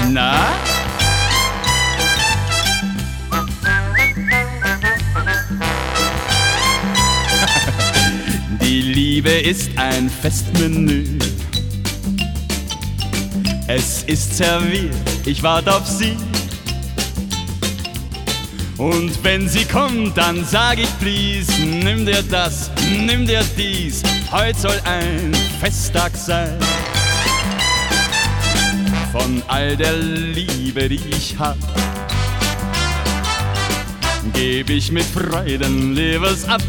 Na? Die Liebe ist ein Festmenü. Es ist serviert, ich warte auf sie. Und wenn sie kommt, dann sag ich please, nimm dir das, nimm dir dies, heute soll ein Festtag sein. Von all der Liebe, die ich hab, geb ich mit Freuden Levers ab.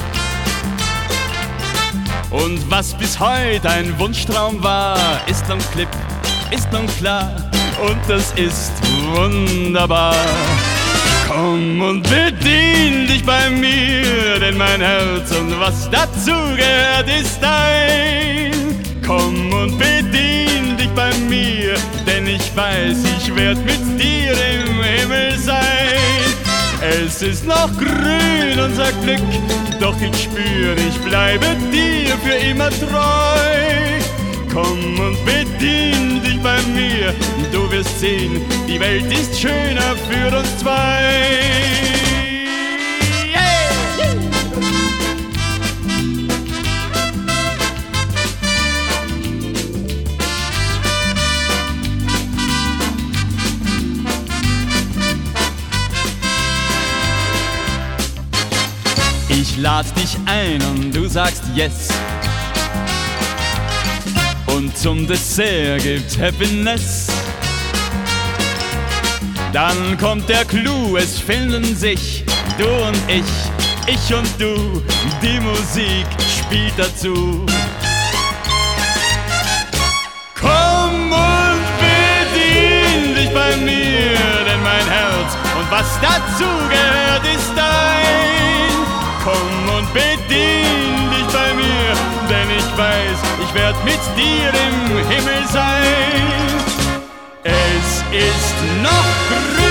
Und was bis heute ein Wunschtraum war, ist nun klipp, ist nun klar, und das ist wunderbar. Komm und bedien dich bei mir, denn mein Herz und was dazu gehört ist dein. Komm und bedien dich bei mir, denn ich weiß, ich werd mit dir im Himmel sein. Es ist noch grün, unser Glück, doch ich spür, ich bleibe dir für immer treu. Komm und bedien dich bei mir, du wirst sehen, die Welt ist schöner für uns zwei. Ich lad dich ein und du sagst yes. Und zum Dessert gibt's Happiness. Dann kommt der Clou, es finden sich du und ich und du. Die Musik spielt dazu. Komm und bedien dich bei mir, denn mein Herz und was dazu gehört ist dein. Komm und bedien dich bei mir, denn ich weiß, ich werd mit dir im Himmel sein. Es ist noch grün.